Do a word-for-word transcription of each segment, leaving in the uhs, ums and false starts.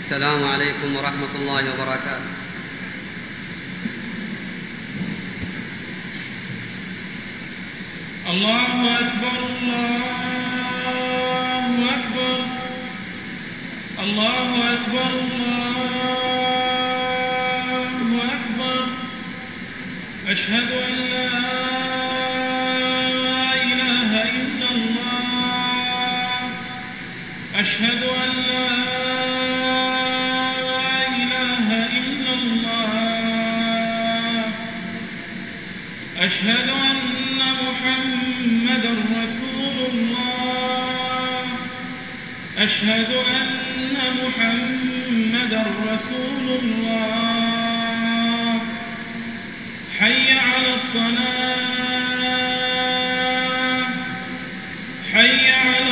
السلام عليكم ورحمة الله وبركاته. الله أكبر الله أكبر الله أكبر الله أكبر أشهد أن لا إله إلا الله أشهد أن لا إله إلا الله أشهد أن محمدًا رسول الله أشهد أن محمدًا رسول الله حي على الصلاة حي على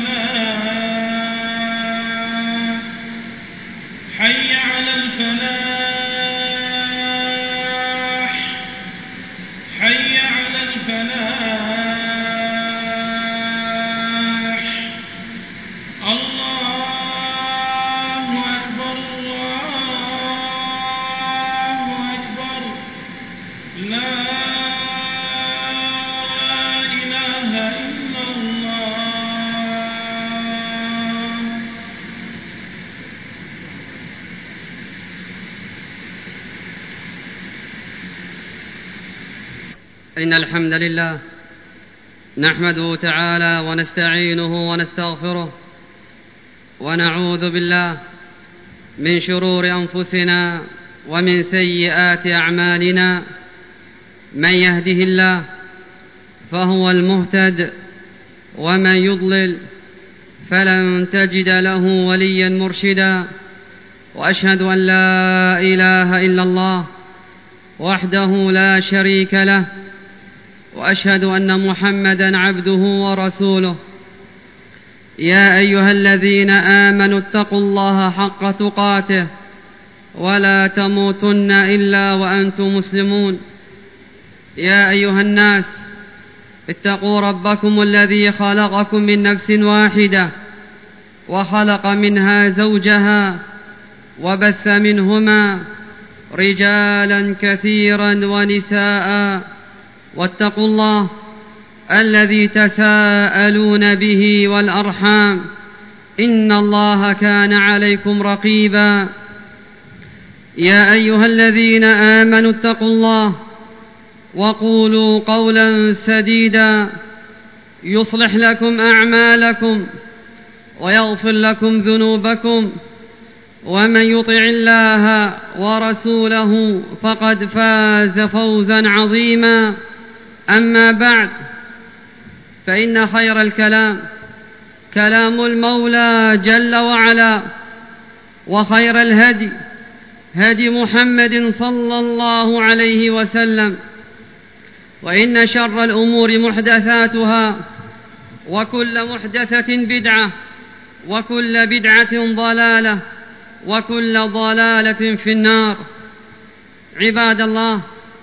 الصلاة حي على الفلاح حي على الفلاح الله أكبر الله أكبر لا إله إلا الله. إن الحمد لله نحمده تعالى ونستعينه ونستغفره ونعوذ بالله من شرور أنفسنا ومن سيئات أعمالنا. من يهده الله فهو المهتد ومن يضلل فلن تجد له وليا مرشدا. وأشهد أن لا إله إلا الله وحده لا شريك له وأشهد أن محمدًا عبده ورسوله. يا أيها الذين آمنوا اتقوا الله حق تقاته ولا تموتن إلا وأنتم مسلمون. يا أيها الناس اتقوا ربكم الذي خلقكم من نفس واحدة وخلق منها زوجها وبث منهما رجالا كثيرا ونساء. واتقوا الله الذي تساءلون به والأرحام إن الله كان عليكم رقيبا. يا أيها الذين آمنوا اتقوا الله وقولوا قولا سديدا يصلح لكم أعمالكم ويغفر لكم ذنوبكم ومن يطع الله ورسوله فقد فاز فوزا عظيما. أما بعد فإن خير الكلام كلام المولى جل وعلا وخير الهدي هدي محمد صلى الله عليه وسلم وإن شر الأمور محدثاتها وكل محدثة بدعة وكل بدعة ضلالة وكل ضلالة في النار. عباد الله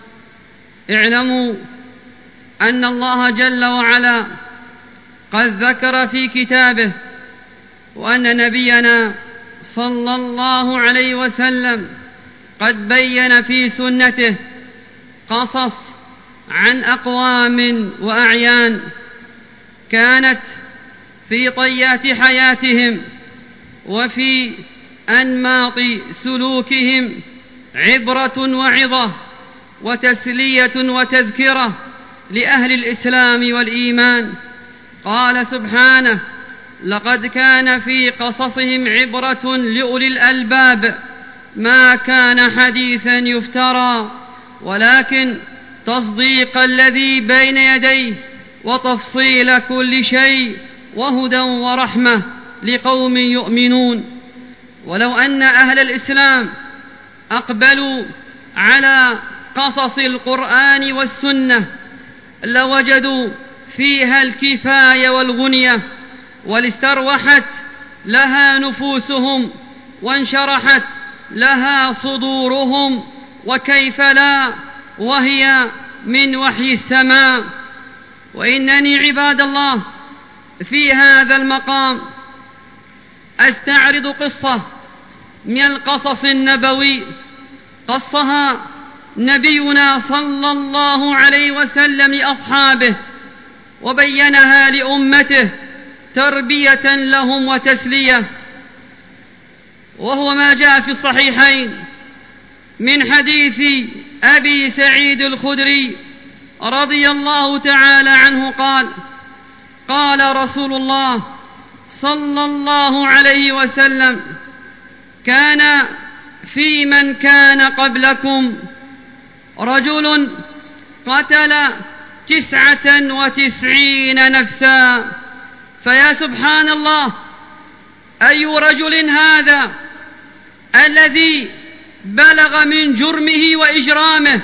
اعلموا أن الله جل وعلا قد ذكر في كتابه وأن نبينا صلى الله عليه وسلم قد بين في سنته قصص عن أقوام وأعيان كانت في طيات حياتهم وفي أنماط سلوكهم عبرة وعظة وتسلية وتذكرة لأهل الإسلام والإيمان. قال سبحانه: لقد كان في قصصهم عبرة لأولي الألباب ما كان حديثا يفترى ولكن تصديق الذي بين يديه وتفصيل كل شيء وهدى ورحمة لقوم يؤمنون. ولو أن أهل الإسلام أقبلوا على قصص القرآن والسنة لوجدوا فيها الكفاية والغنية ولاستروحت لها نفوسهم وانشرحت لها صدورهم، وكيف لا وهي من وحي السماء. وإنني عباد الله في هذا المقام أستعرض قصة من القصص النبوي قصها نبينا صلى الله عليه وسلم لأصحابه وبينها لأمته تربية لهم وتسلية، وهو ما جاء في الصحيحين من حديث أبي سعيد الخدري رضي الله تعالى عنه قال: قال رسول الله صلى الله عليه وسلم: كان في من كان قبلكم رجل قتل تسعة وتسعين نفسا، فيا سبحان الله، أي رجل هذا الذي بلغ من جرمه وإجرامه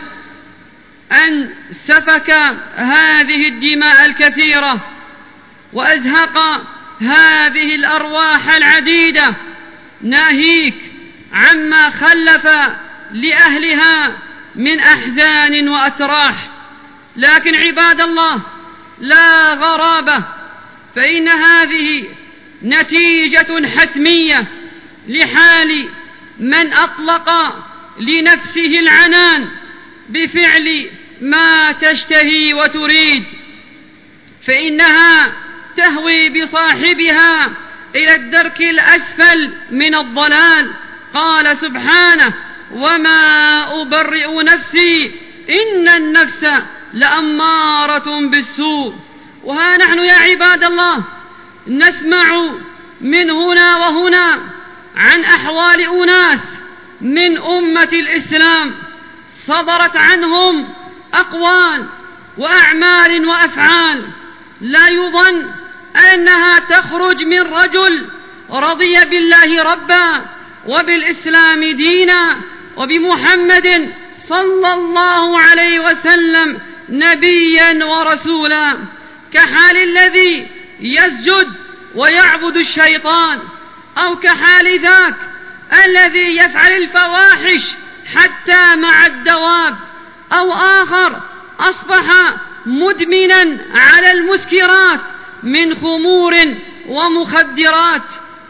أن سفك هذه الدماء الكثيرة وأزهق هذه الأرواح العديدة، ناهيك عما خلف لأهلها من أحزان وأتراح. لكن عباد الله، لا غرابة، فإن هذه نتيجة حتمية لحال من أطلق لنفسه العنان بفعل ما تشتهي وتريد، فإنها تهوي بصاحبها إلى الدرك الأسفل من الضلال. قال سبحانه: وما أبرئ نفسي إن النفس لأمارة بالسوء. وها نحن يا عباد الله نسمع من هنا وهنا عن أحوال أناس من أمة الإسلام صدرت عنهم أقوال وأعمال وأفعال لا يظن أنها تخرج من رجل رضي بالله ربا وبالإسلام دينا وبمحمد صلى الله عليه وسلم نبيا ورسولا، كحال الذي يسجد ويعبد الشيطان، أو كحال ذاك الذي يفعل الفواحش حتى مع الدواب، أو آخر أصبح مدمنا على المسكرات من خمور ومخدرات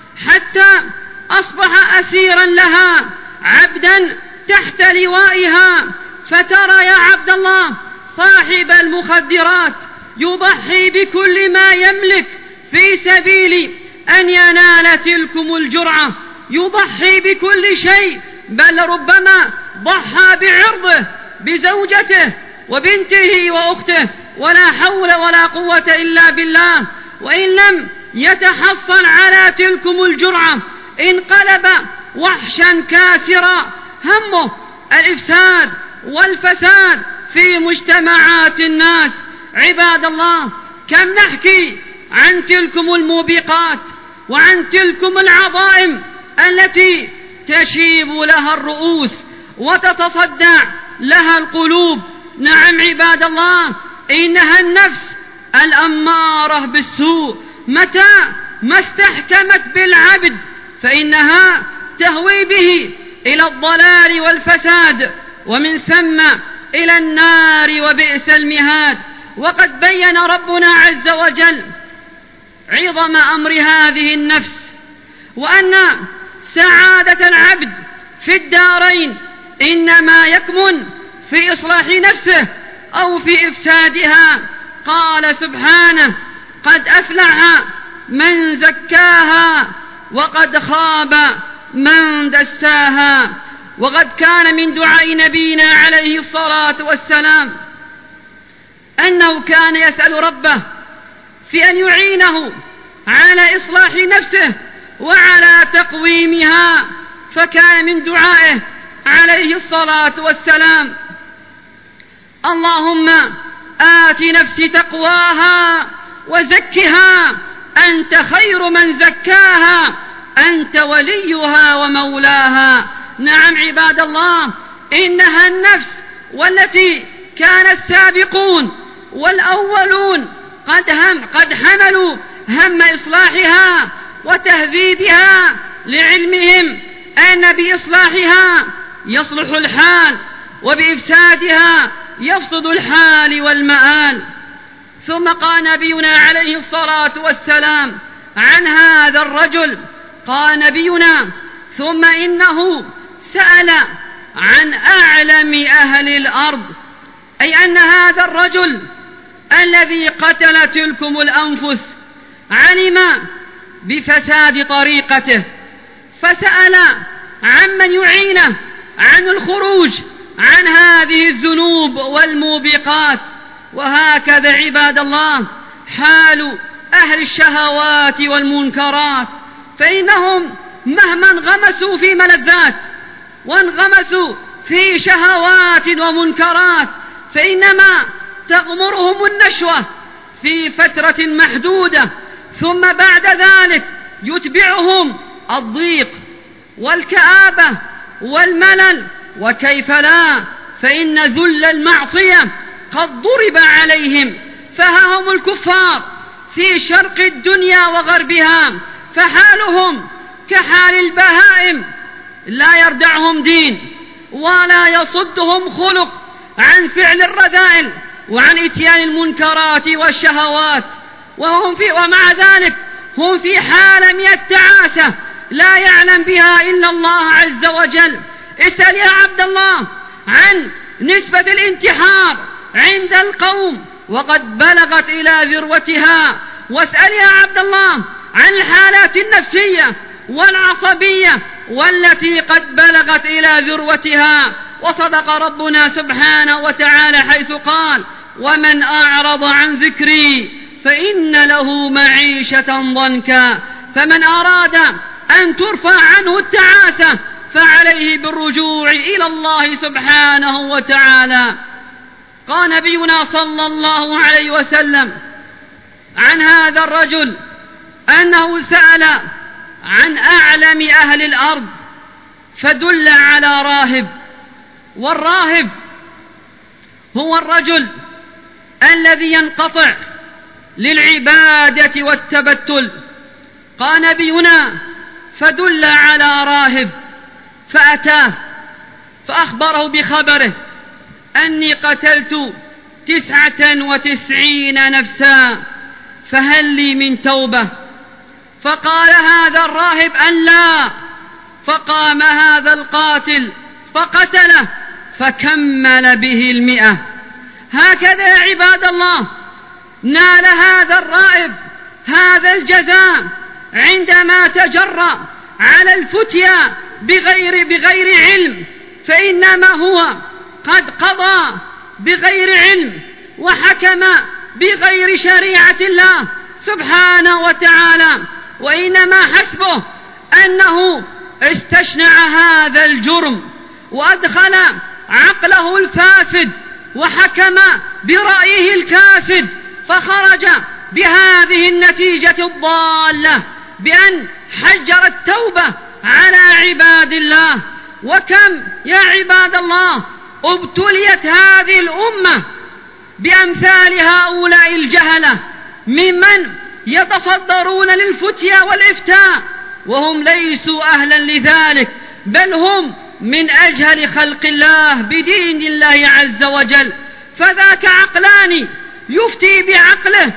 حتى أصبح أسيرا لها عبدا تحت لوائها. فترى يا عبد الله صاحب المخدرات يضحي بكل ما يملك في سبيل أن ينال تلكم الجرعة، يضحي بكل شيء، بل ربما ضحى بعرضه بزوجته وبنته وأخته، ولا حول ولا قوة إلا بالله. وإن لم يتحصل على تلكم الجرعة انقلب وحشا كاسرا، همه الإفساد والفساد في مجتمعات الناس. عباد الله، كم نحكي عن تلكم الموبقات وعن تلكم العظائم التي تشيب لها الرؤوس وتتصدع لها القلوب. نعم عباد الله، إنها النفس الأمارة بالسوء، متى ما استحكمت بالعبد فإنها تهوي به إلى الضلال والفساد، ومن ثم إلى النار وبئس المهاد. وقد بين ربنا عز وجل عظم أمر هذه النفس، وأن سعادة العبد في الدارين إنما يكمن في إصلاح نفسه أو في إفسادها. قال سبحانه: قد أفلح من زكاها وقد خاب من دساها. وقد كان من دعاء نبينا عليه الصلاة والسلام أنه كان يسأل ربه في أن يعينه على إصلاح نفسه وعلى تقويمها، فكان من دعائه عليه الصلاة والسلام: اللهم آت نفسي تقواها وزكها أنت خير من زكاها أنت وليها ومولاها. نعم عباد الله، إنها النفس والتي كان السابقون والأولون قد هم قد حملوا هم إصلاحها وتهذيبها، لعلمهم أن بإصلاحها يصلح الحال وبإفسادها يفسد الحال والمآل. ثم قال نبينا عليه الصلاة والسلام عن هذا الرجل، قال نبينا: ثم إنه سأل عن أعلم أهل الأرض، أي أن هذا الرجل الذي قتل تلكم الأنفس علم بفساد طريقته، فسأل عمن يعينه عن الخروج عن هذه الذنوب والموبقات. وهكذا عباد الله حال أهل الشهوات والمنكرات، فإنهم مهما انغمسوا في ملذات وانغمسوا في شهوات ومنكرات فإنما تغمرهم النشوة في فترة محدودة، ثم بعد ذلك يتبعهم الضيق والكآبة والملل. وكيف لا، فإن ذل المعصية قد ضرب عليهم، فها هم الكفار في شرق الدنيا وغربها، فحالهم كحال البهائم، لا يردعهم دين ولا يصدهم خلق عن فعل الرذائل وعن إتيان المنكرات والشهوات، وهم في ومع ذلك هم في حالة من التعاسة لا يعلم بها إلا الله عز وجل. اسأل يا عبد الله عن نسبة الانتحار عند القوم وقد بلغت إلى ذروتها، واسأل يا عبد الله عن الحالات النفسية والعصبية والتي قد بلغت إلى ذروتها. وصدق ربنا سبحانه وتعالى حيث قال: ومن أعرض عن ذكري فإن له معيشة ضنكا. فمن أراد أن ترفع عنه التعاسة فعليه بالرجوع إلى الله سبحانه وتعالى. قال نبينا صلى الله عليه وسلم عن هذا الرجل أنه سأل عن أعلم أهل الأرض فدل على راهب، والراهب هو الرجل الذي ينقطع للعبادة والتبتل. قال نبينا: فدل على راهب، فأتاه فأخبره بخبره: أني قتلت تسعة وتسعين نفسا فهل لي من توبة؟ فقال هذا الراهب أن لا، فقام هذا القاتل فقتله فكمل به المئة. هكذا يا عباد الله نال هذا الراهب هذا الجزاء عندما تجرأ على الفتيا بغير, بغير علم، فإنما هو قد قضى بغير علم وحكم بغير شريعة الله سبحانه وتعالى، وإنما حسبه أنه استشنع هذا الجرم وأدخل عقله الفاسد وحكم برأيه الكاسد، فخرج بهذه النتيجة الضالة بأن حجر التوبة على عباد الله. وكم يا عباد الله ابتليت هذه الأمة بأمثال هؤلاء الجهلة ممن يتصدرون للفتيا والإفتاء وهم ليسوا أهلا لذلك، بل هم من أجهل خلق الله بدين الله عز وجل. فذاك عقلان يفتي بعقله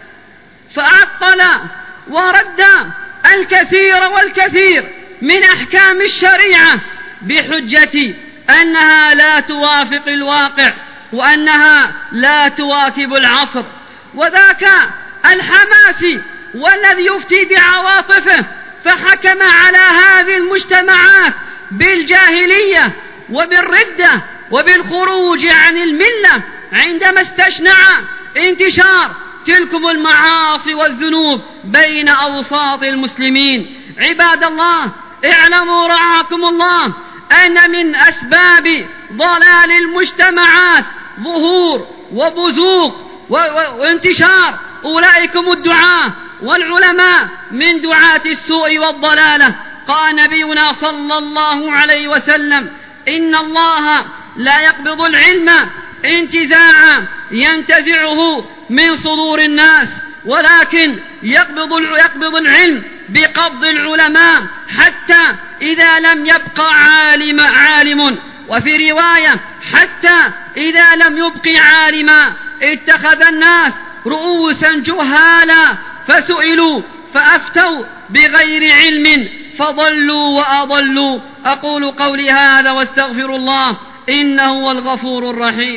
فأعطل ورد الكثير والكثير من أحكام الشريعة بحجة أنها لا توافق الواقع وأنها لا تواكب العصر. وذاك الحماسي والذي يفتي بعواطفه فحكم على هذه المجتمعات بالجاهلية وبالردة وبالخروج عن الملة عندما استشنع انتشار تلكم المعاصي والذنوب بين أوساط المسلمين. عباد الله اعلموا رعاكم الله أن من أسباب ضلال المجتمعات ظهور وبزوغ وانتشار أولئكم الدعاة والعلماء من دعاة السوء والضلالة. قال نبينا صلى الله عليه وسلم: إن الله لا يقبض العلم انتزاعا ينتزعه من صدور الناس، ولكن يقبض يقبض العلم بقبض العلماء حتى إذا لم يبقى عالم عالم وفي رواية حتى إذا لم يبق عالما اتخذ الناس رؤوسا جهالا فسئلوا فأفتوا بغير علم فضلوا وأضلوا. أقول قولي هذا واستغفر الله إنه هو الغفور الرحيم.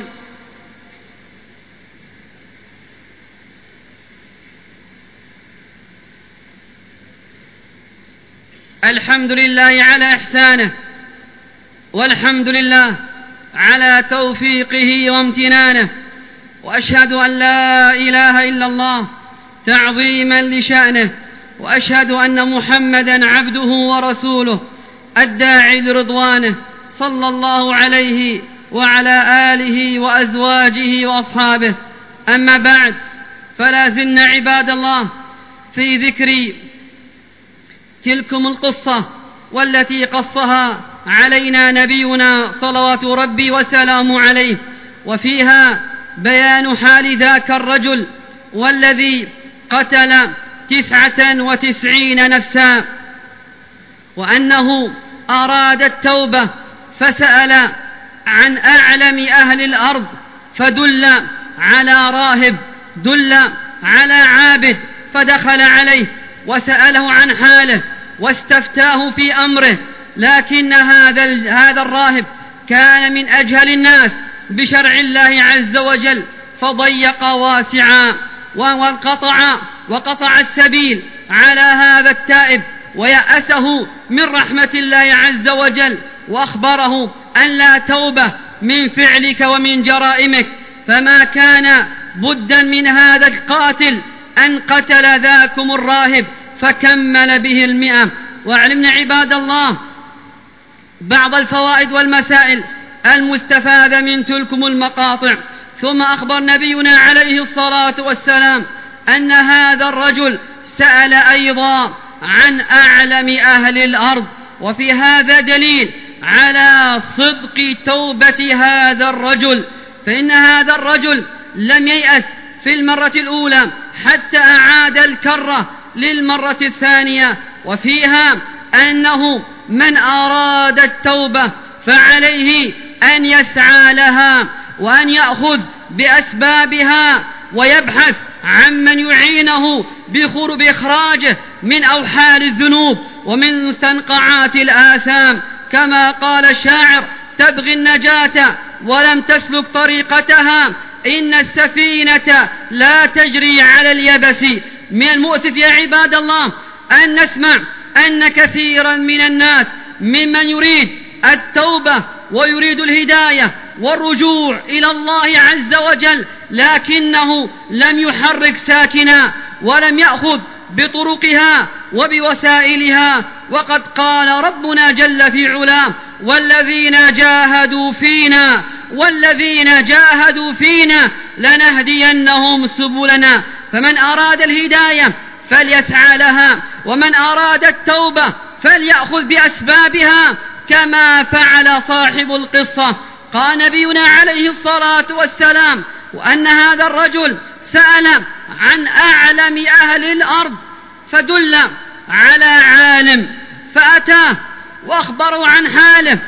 الحمد لله على إحسانه، والحمد لله على توفيقه وامتنانه، وأشهد أن لا إله إلا الله تعظيما لشأنه، وأشهد أن محمدا عبده ورسوله الداعي لرضوانه صلى الله عليه وعلى آله وأزواجه وأصحابه. أما بعد، فلا زلنا عباد الله في ذكر تلكم القصة والتي قصها علينا نبينا صلوات ربي وسلامه عليه، وفيها بيان حال ذاك الرجل والذي قتل تسعة وتسعين نفسا، وأنه أراد التوبة فسأل عن أعلم أهل الأرض فدل على راهب، دل على عابد، فدخل عليه وسأله عن حاله واستفتاه في أمره، لكن هذا هذا الراهب كان من أجهل الناس بشرع الله عز وجل، فضيق واسعا وانقطع وقطع السبيل على هذا التائب ويأسه من رحمة الله عز وجل، وأخبره أن لا توبة من فعلك ومن جرائمك، فما كان بدا من هذا القاتل أن قتل ذاكم الراهب فكمل به المئة. واعلمنا عباد الله بعض الفوائد والمسائل المستفادة من تلكم المقاطع. ثم أخبر نبينا عليه الصلاة والسلام أن هذا الرجل سأل أيضا عن أعلم أهل الأرض، وفي هذا دليل على صدق توبة هذا الرجل، فإن هذا الرجل لم ييأس في المرة الأولى حتى أعاد الكرة للمرة الثانية، وفيها أنه من أراد التوبة فعليه أن يسعى لها وأن يأخذ بأسبابها ويبحث عمن يعينه بإخراجه من أوحال الذنوب ومن مستنقعات الآثام، كما قال الشاعر: تبغي النجاة ولم تسلك طريقتها، إن السفينة لا تجري على اليبس. من المؤسف يا عباد الله أن نسمع أن كثيرا من الناس ممن يريد التوبة ويريد الهداية والرجوع إلى الله عز وجل، لكنه لم يحرك ساكنا ولم يأخذ بطرقها وبوسائلها، وقد قال ربنا جل في علاه: والذين جاهدوا فينا والذين جاهدوا فينا لنهدينهم سبلنا. فمن أراد الهداية فليسعى لها، ومن أراد التوبة فليأخذ بأسبابها كما فعل صاحب القصة. قال نبينا عليه الصلاة والسلام وأن هذا الرجل سأل عن أعلم أهل الأرض فدل على عالم فأتاه وأخبره عن حاله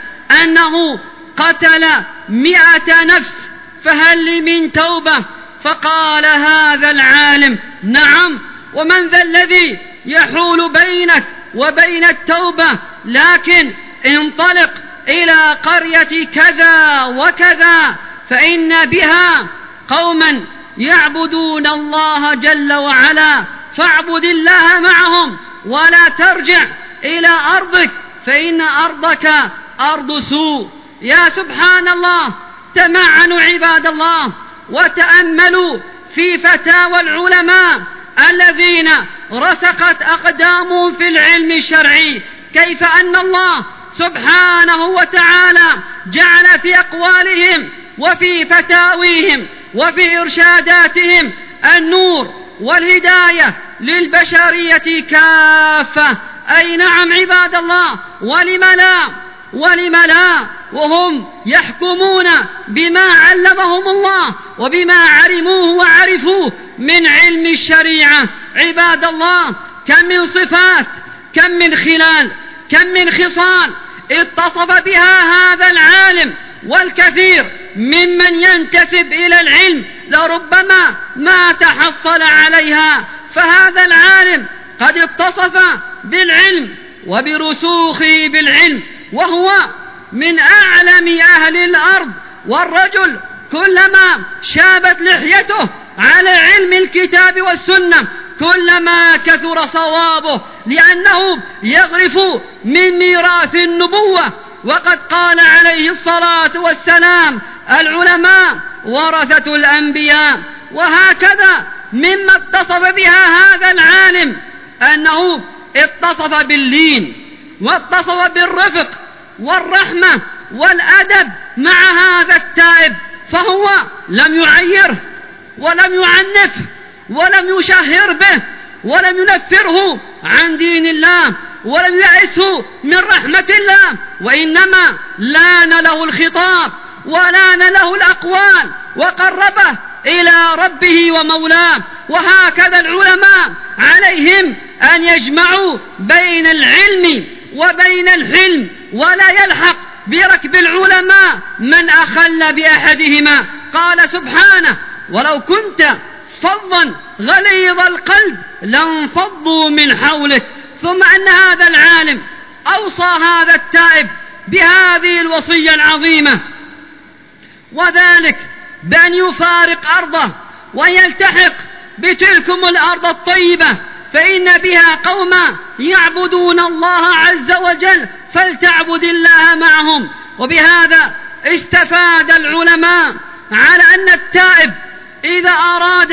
أنه قتل مئة نفس، فهل لي من توبة؟ فقال هذا العالم: نعم، ومن ذا الذي يحول بينك وبين التوبة؟ لكن انطلق إلى قرية كذا وكذا فإن بها قوما يعبدون الله جل وعلا، فاعبد الله معهم ولا ترجع إلى أرضك فإن أرضك أرض سوء. يا سبحان الله، تمعنوا عباد الله وتأملوا في فتاوى العلماء الذين رسخت أقدامهم في العلم الشرعي، كيف أن الله سبحانه وتعالى جعل في أقوالهم وفي فتاويهم وفي إرشاداتهم النور والهداية للبشرية كافة. أي نعم عباد الله، ولم لا ولم لا وهم يحكمون بما علمهم الله وبما علموه وعرفوه من علم الشريعة. عباد الله، كم من صفات، كم من خلال، كم من خصال اتصف بها هذا العالم، والكثير ممن ينتسب إلى العلم لربما ما تحصل عليها. فهذا العالم قد اتصف بالعلم وبرسوخه بالعلم، وهو من أعلم أهل الأرض. والرجل كلما شابت لحيته على علم الكتاب والسنة كلما كثر صوابه، لأنه يغرف من ميراث النبوة. وقد قال عليه الصلاة والسلام: العلماء ورثة الأنبياء. وهكذا مما اتصف بها هذا العالم أنه اتصف باللين واتصف بالرفق والرحمة والأدب مع هذا التائب، فهو لم يعيره ولم يعنفه ولم يشهر به ولم ينفره عن دين الله ولم يأسه من رحمة الله، وإنما لان له الخطاب ولان له الأقوال وقربه إلى ربه ومولاه. وهكذا العلماء عليهم أن يجمعوا بين العلم وبين الحلم، ولا يلحق بركب العلماء من أخل بأحدهما. قال سبحانه: ولو كنت فظا غليظ القلب لانفضوا من حولك. ثم أن هذا العالم أوصى هذا التائب بهذه الوصية العظيمة، وذلك بأن يفارق أرضه ويلتحق بتلكم الأرض الطيبة، فإن بها قوما يعبدون الله عز وجل فلتعبد الله معهم. وبهذا استفاد العلماء على أن التائب إذا أراد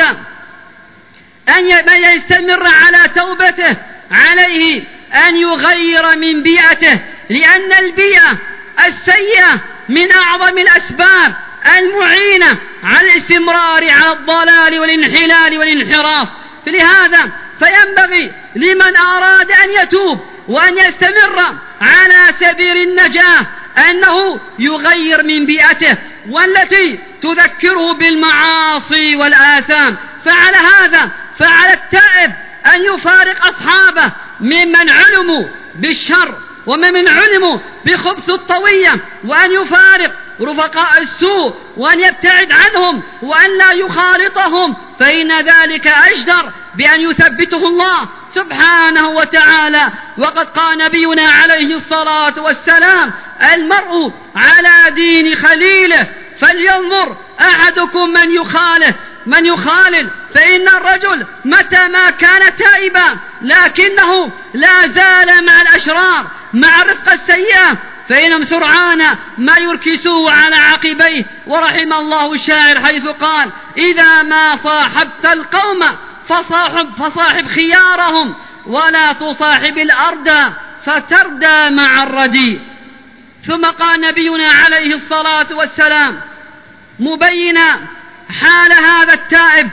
أن يستمر على توبته عليه أن يغير من بيئته، لأن البيئة السيئة من أعظم الأسباب المعينة على الاستمرار على الضلال والانحلال والانحراف. لهذا فينبغي لمن أراد أن يتوب وأن يستمر على سبيل النجاة أنه يغير من بيئته والتي تذكره بالمعاصي والآثام. فعلى هذا فعلى التائب أن يفارق أصحابه ممن علموا بالشر وممن علموا بخبث الطوية، وأن يفارق رفقاء السوء وأن يبتعد عنهم وأن لا يخالطهم، فإن ذلك أجدر بأن يثبته الله سبحانه وتعالى. وقد قال نبينا عليه الصلاة والسلام: المرء على دين خليله فلينظر أحدكم من يخالف من يخالل فإن الرجل متى ما كان تائبا لكنه لا زال مع الأشرار مع الرفقة السيئة فإنهم سرعان ما يركسوه على عقبيه. ورحم الله الشاعر حيث قال: إذا ما صاحبت القوم فصاحب, فصاحب خيارهم ولا تصاحب الأرض فتردى مع الردي. ثم قال نبينا عليه الصلاة والسلام مبينا حال هذا التائب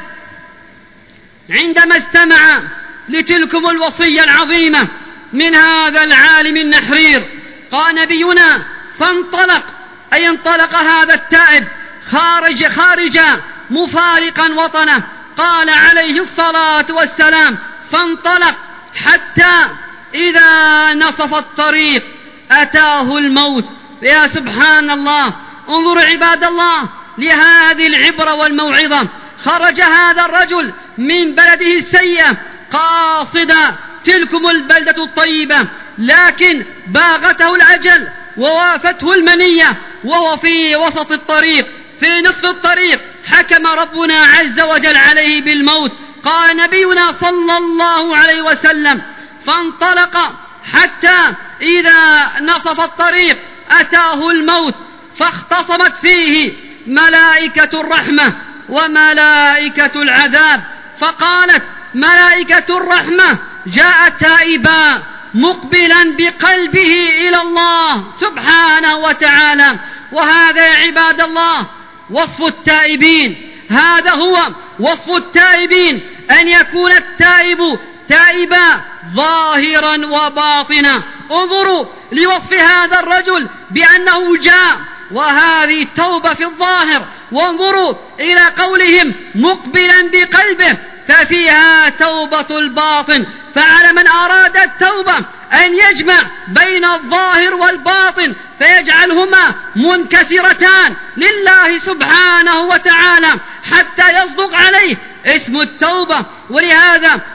عندما استمع لتلكم الوصية العظيمة من هذا العالم النحرير، قال نبينا: فانطلق، أي انطلق هذا التائب خارج خارجا مفارقا وطنه. قال عليه الصلاة والسلام: فانطلق حتى إذا نصف الطريق أتاه الموت. يا سبحان الله، انظروا عباد الله لهذه العبرة والموعظة. خرج هذا الرجل من بلده السيئة قاصدا تلكم البلدة الطيبة، لكن باغته الأجل ووافته المنية وهو في وسط الطريق، في نصف الطريق حكم ربنا عز وجل عليه بالموت. قال نبينا صلى الله عليه وسلم: فانطلق حتى إذا نصف الطريق أتاه الموت، فاختصمت فيه ملائكة الرحمة وملائكة العذاب. فقالت ملائكة الرحمة: جاء تائبا مقبلا بقلبه إلى الله سبحانه وتعالى. وهذا يا عباد الله وصف التائبين، هذا هو وصف التائبين، أن يكون التائب تائبا ظاهرا وباطنا. انظروا لوصف هذا الرجل بأنه جاء وهذه التوبة في الظاهر، وانظروا إلى قولهم مقبلا بقلبه ففيها توبة الباطن. فعلى من أراد التوبة أن يجمع بين الظاهر والباطن فيجعلهما منكسرتان لله سبحانه وتعالى حتى يصدق عليه اسم التوبة. ولهذا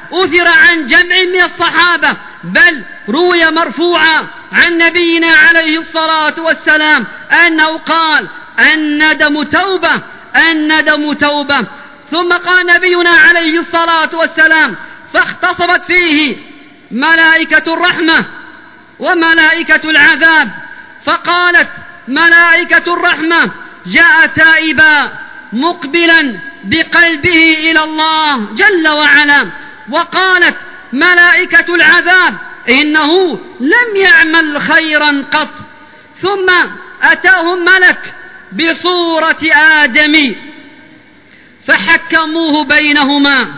أثر عن جمع من الصحابة، بل روي مرفوعا عن نبينا عليه الصلاة والسلام أنه قال: الندم توبة، الندم توبة. ثم قال نبينا عليه الصلاة والسلام: فاختصمت فيه ملائكة الرحمة وملائكة العذاب، فقالت ملائكة الرحمة: جاء تائبا مقبلا بقلبه إلى الله جل وعلا. وقالت ملائكة العذاب: إنه لم يعمل خيرا قط. ثم أتاهم ملك بصورة آدم فحكموه بينهما،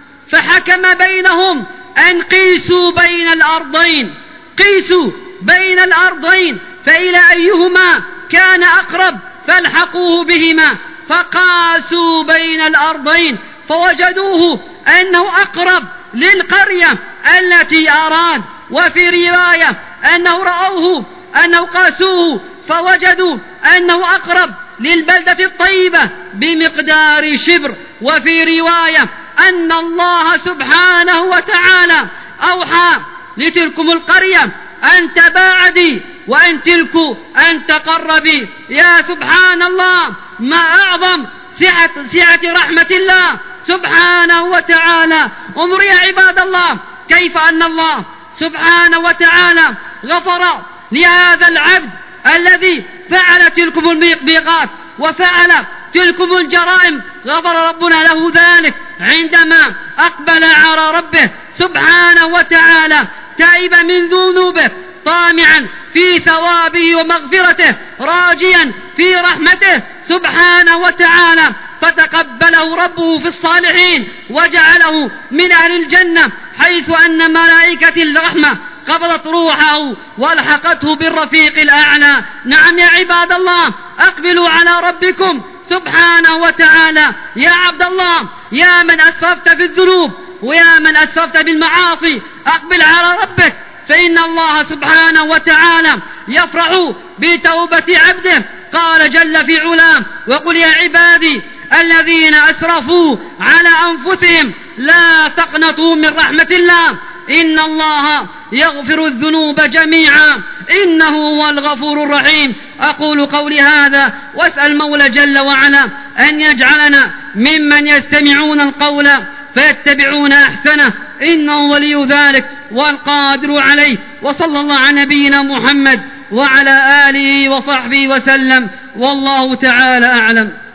فحكم بينهم أن قيسوا بين الأرضين، قيسوا بين الأرضين فإلى أيهما كان أقرب فالحقوه بهما، فقاسوا بين الأرضين فوجدوه أنه أقرب للقرية التي أراد. وفي رواية أنه رأوه أنه قاسوه فوجدوا أنه أقرب للبلدة الطيبة بمقدار شبر. وفي رواية أن الله سبحانه وتعالى أوحى لتلكم القرية أن تباعدي وأن تلك أن تقربي. يا سبحان الله، ما أعظم سعة, سعة رحمة الله سبحانه وتعالى. انظر يا عباد الله كيف أن الله سبحانه وتعالى غفر لهذا العبد الذي فعل تلكم الميقات وفعل تلكم الجرائم، غفر ربنا له ذلك عندما أقبل على ربه سبحانه وتعالى تائب من ذنوبه، طامعا في ثوابه ومغفرته، راجيا في رحمته سبحانه وتعالى، فتقبله ربه في الصالحين وجعله من أهل الجنة، حيث أن ملائكة الرحمة قبضت روحه والحقته بالرفيق الأعلى. نعم يا عباد الله، أقبلوا على ربكم سبحانه وتعالى. يا عبد الله، يا من أسرفت في الذنوب ويا من أسرفت بالمعاصي، أقبل على ربك، فإن الله سبحانه وتعالى يفرح بتوبة عبده. قال جل في علاه: وقل يا عبادي الذين أسرفوا على أنفسهم لا تقنطوا من رحمة الله إن الله يغفر الذنوب جميعا إنه هو الغفور الرحيم. أقول قولي هذا وأسأل مولى جل وعلا أن يجعلنا ممن يستمعون القول فيتبعون أحسنه، إنه ولي ذلك والقادر عليه. وصلى الله على نبينا محمد وعلى آله وصحبه وسلم، والله تعالى أعلم.